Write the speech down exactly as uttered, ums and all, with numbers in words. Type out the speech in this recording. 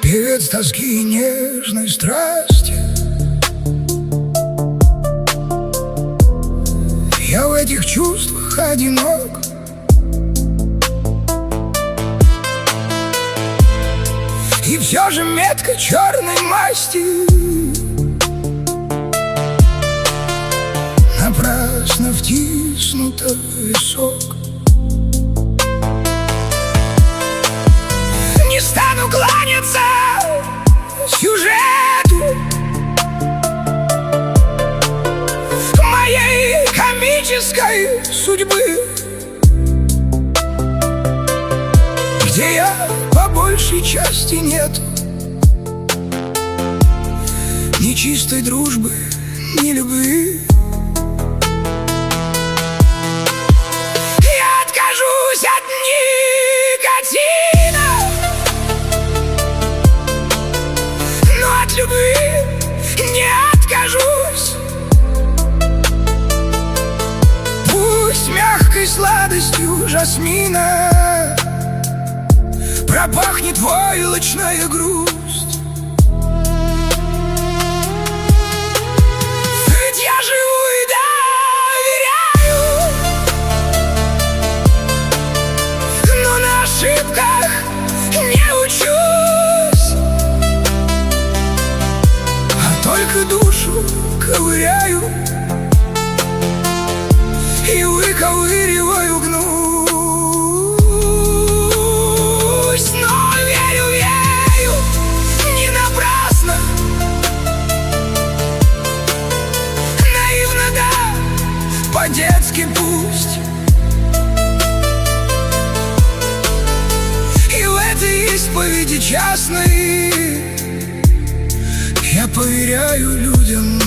Певец тоски и нежной страсти. Я в этих чувствах одинок. И все же метка черной масти напрасно втиснута в висок. Не стану кланяться сюжету моей комической судьбы, где я по большей части нет ни чистой дружбы, ни любви. Я откажусь от никотина, но от любви не откажусь. Пусть мягкой сладостью жасмина пропахнет войлочная грусть. Ведь я живу и доверяю, но на ошибках не учусь, а только душу ковыряю и выковыриваю гнусь. Но верю, верю, не напрасно, наивно, да, по-детски пусть. И в этой исповеди частной я поверяю людям.